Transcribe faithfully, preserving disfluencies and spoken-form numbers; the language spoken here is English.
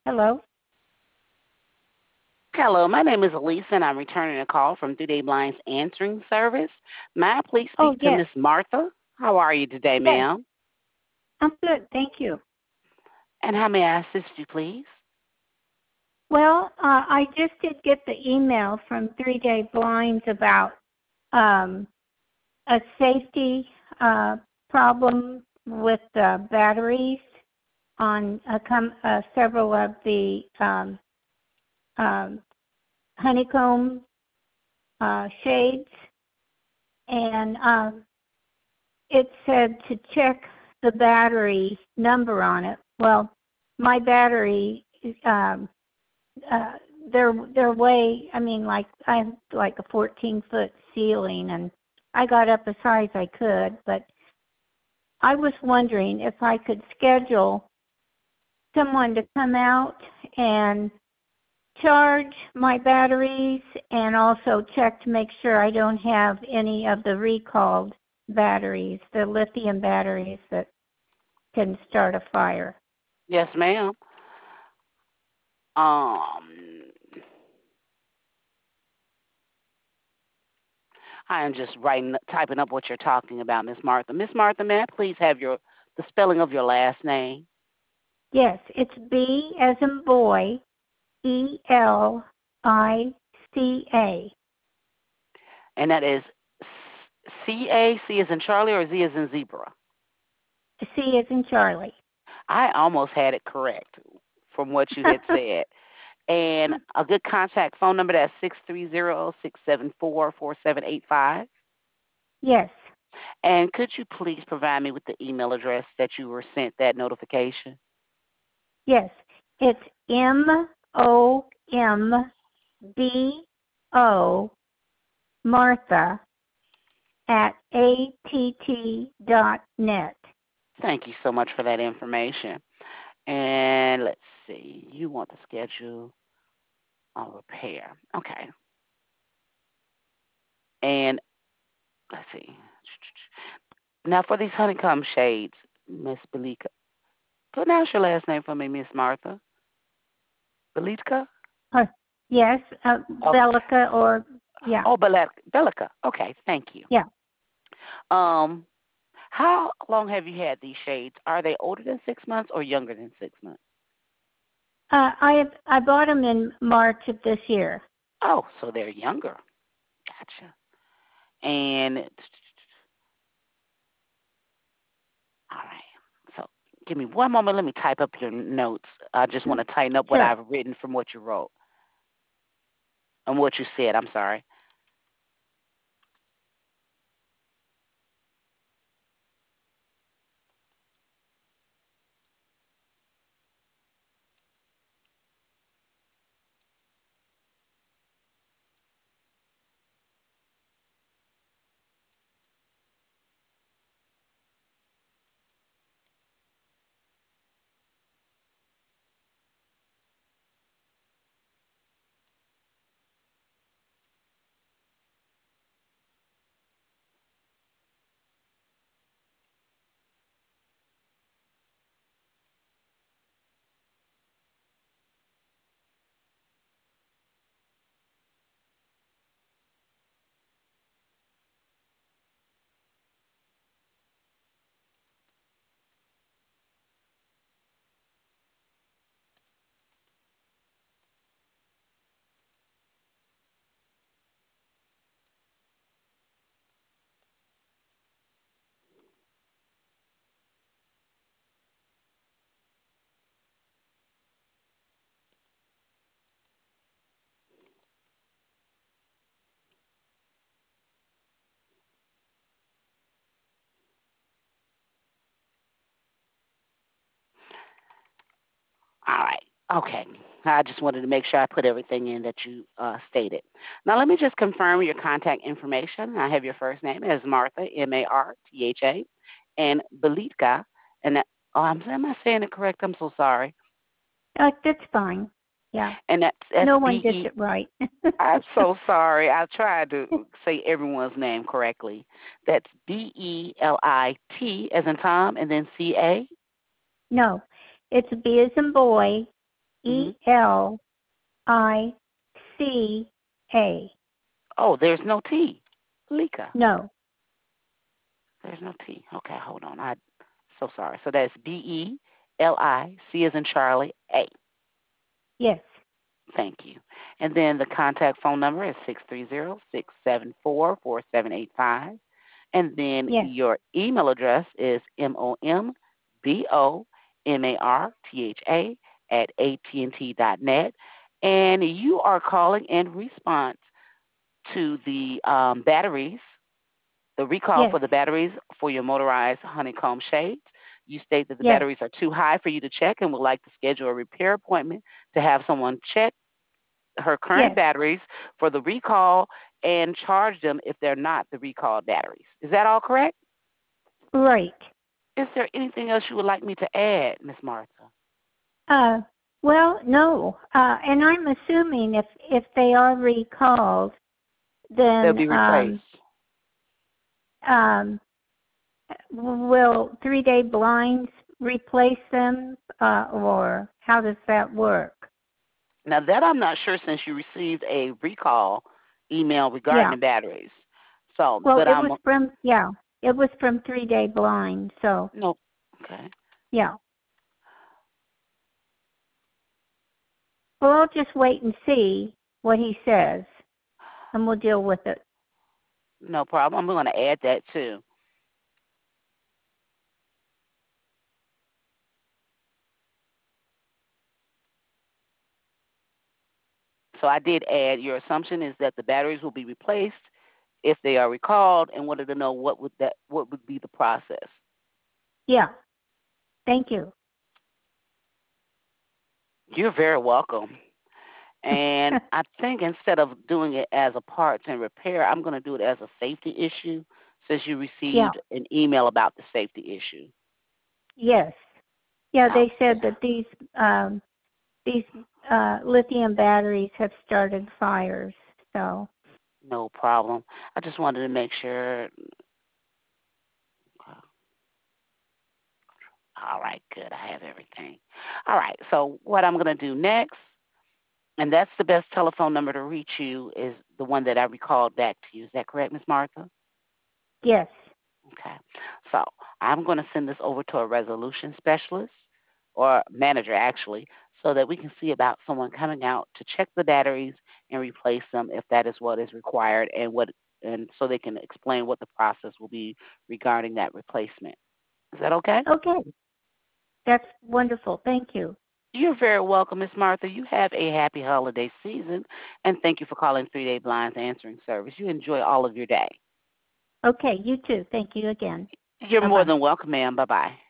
Hello. Hello, my name is Elisa, and I'm returning a call from Three Day Blind's answering service. May I please Oh, speak to yes. Miss Martha? How are you today, Yes. ma'am? I'm good. Thank you. And how may I assist you, please? Well, uh, I just did get the email from Three Day Blinds about um, a safety uh, problem with the batteries on uh, com- uh, several of the um, um, honeycomb uh, shades. And um, it said to check the battery number on it. Well, my battery um, uh they're they're way I mean like I have like a fourteen foot ceiling, and I got up as high as I could, but I was wondering if I could schedule someone to come out and charge my batteries and also check to make sure I don't have any of the recalled batteries, the lithium batteries that can start a fire. Yes, ma'am. Um, I am just writing, typing up what you're talking about, Miss Martha. Miss Martha, may I please have your the spelling of your last name? Yes, it's B as in boy, E L I C A. And that is C A C as in Charlie or Z as in zebra? C as in Charlie. I almost had it correct from what you had said. And a good contact phone number, that's six three zero, six seven four, four seven eight five. Yes, And could you please provide me with the email address that you were sent that notification? yes. It's M O M B O Martha at A T T dot net. Thank you so much for that information. And let's see, you want to schedule a repair. Okay. And let's see. Now for these honeycomb shades, Miss Belika, pronounce your last name for me, Miss Martha. Belika? Uh, yes, uh, Oh, Bellica or, yeah, oh, Belika. Okay, thank you. yeah. Um, how long have you had these shades? Are they older than six months or younger than six months? Uh, I have, I bought them in March of this year. Oh, so they're younger. Gotcha. And all right. So give me one moment. Let me type up your notes. I just want to tighten up what Sure. I've written from what you wrote and what you said. I'm sorry. All right. Okay. I just wanted to make sure I put everything in that you uh, stated. Now, let me just confirm your contact information. I have your first name as Martha, M A R T H A, and Belitka. And that, oh, I'm, am I saying it correct? I'm so sorry. Uh, that's fine. Yeah. And that's S No B one gets E. it right. I'm so sorry. I tried to say everyone's name correctly. That's B E L I T as in Tom, and then C A. No, it's B as in boy, E L I C A. Oh, there's no T. Lika. No. There's no T. Okay, hold on. I so sorry. So that's B E L I C as in Charlie A. Yes. Thank you. And then the contact phone number is six three zero, six seven four, four seven eight five. And then Yes. your email address is M O M B O M A R T H A at A T and T dot net. And you are calling in response to the um, batteries, the recall Yes. for the batteries for your motorized honeycomb shades. You state that the Yes. batteries are too high for you to check and would like to schedule a repair appointment to have someone check her current Yes. batteries for the recall and charge them if they're not the recalled batteries. Is that all correct? Right. Is there anything else you would like me to add, Miss Martha? Uh, well, no. Uh, and I'm assuming if if they are recalled, They'll then be replaced. um, um, will Three Day Blinds replace them, uh, or how does that work? Now that I'm not sure since you received a recall email regarding Yeah. the batteries. So, Well, but it I'm was from yeah, it was from Three Day Blind. So no. Okay. yeah. Well, I'll just wait and see what he says, and we'll deal with it. No problem. I'm going to add that too. So I did add your assumption is that the batteries will be replaced if they are recalled, and wanted to know what would that what would be the process. Yeah. Thank you. You're very welcome. And I think instead of doing it as a parts and repair, I'm going to do it as a safety issue since you Yeah. received an email about the safety issue. Yes. Yeah, they Okay. said that these um, these uh, lithium batteries have started fires. So No problem. I just wanted to make sure. All right, good. I have everything. All right, so what I'm going to do next, and that's the best telephone number to reach you, is the one that I recalled back to you. Is that correct, Miss Martha? yes. Okay. So I'm going to send this over to a resolution specialist or manager, actually, so that we can see about someone coming out to check the batteries and replace them if that is what is required, and what, and so they can explain what the process will be regarding that replacement. Is that okay? Okay. That's wonderful. Thank you. You're very welcome, Miss Martha. You have a happy holiday season, and thank you for calling Three Day Blinds Answering Service. You enjoy all of your day. Okay, you too. Thank you again. You're more Bye-bye. than welcome, ma'am. Bye bye.